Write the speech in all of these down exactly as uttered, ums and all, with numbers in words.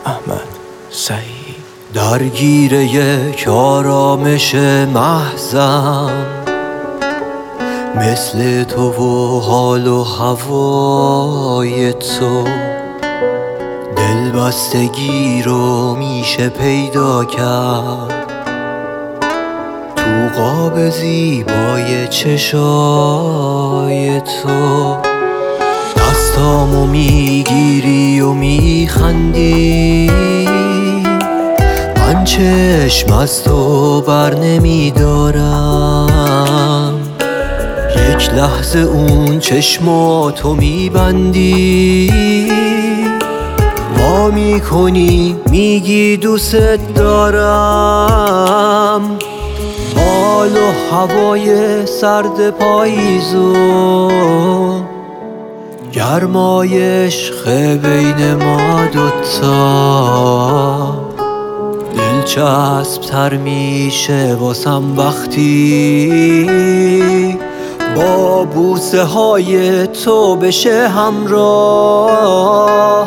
احمد سعید. درگیر یک آرامش محضم مثل تو و حال و هوای تو، دلبستگی رو میشه پیدا کرد تو قاب زیبای چشای تو. دستامو میگیری و میخندی، من چشم از تو بر نمیدارم. یک لحظه اون چشماتو میبندی، وا میکنی میگی دوست دارم. حال و هوای سرد پاییزو، گرمای عشق بین ما دوتا، دلچسب تر میشه واسم وقتی با بوسه های تو بشه همراه.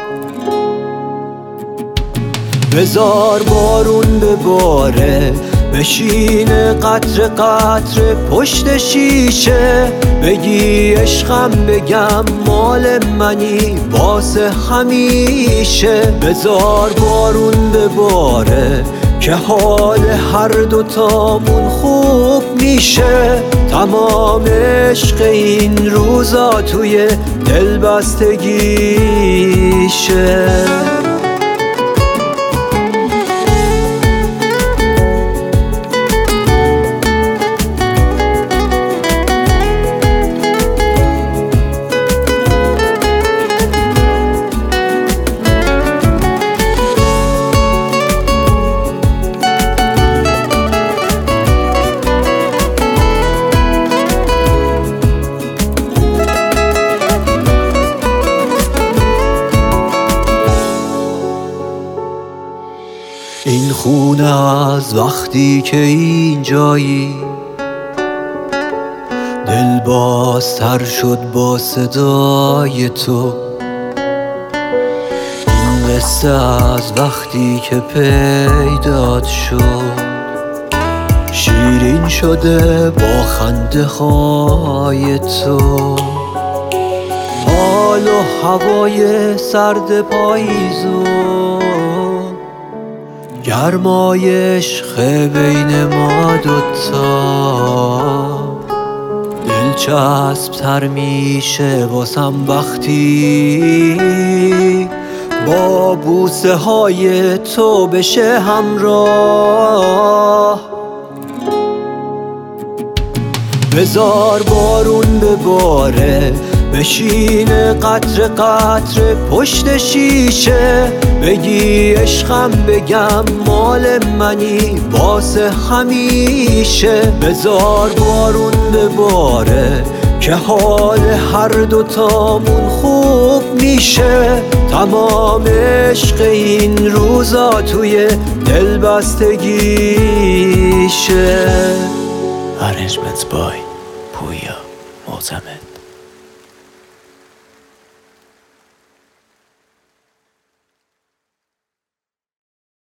بذار بارون بباره، بشینه قطر قطر پشت شیشه، بگی عشقم بگم مال منی واسه همیشه. بذار بارون بباره که حال هر دوتامون خوب میشه، تمام عشق این روزا توی دلبستگیشه. این خونه از وقتی که اینجایی، دل بازتر شد با صدای تو. این قصه از وقتی که پیدات شد، شیرین شده با خنده های تو. حال و هوای سرد پاییزو، گرمای عشق بین ما دوتا، دلچسب تر میشه واسم وقتی با بوسه های تو بشه همراه. بذار بارون بباره، بشینه قطر قطر پشت شیشه، بگی عشقم بگم مال منی واسه همیشه. بذار بارون بباره که حال هر دوتامون خوب میشه، تمام عشق این روزا توی دلبستگیشه. Arrangements by پویا معتمد.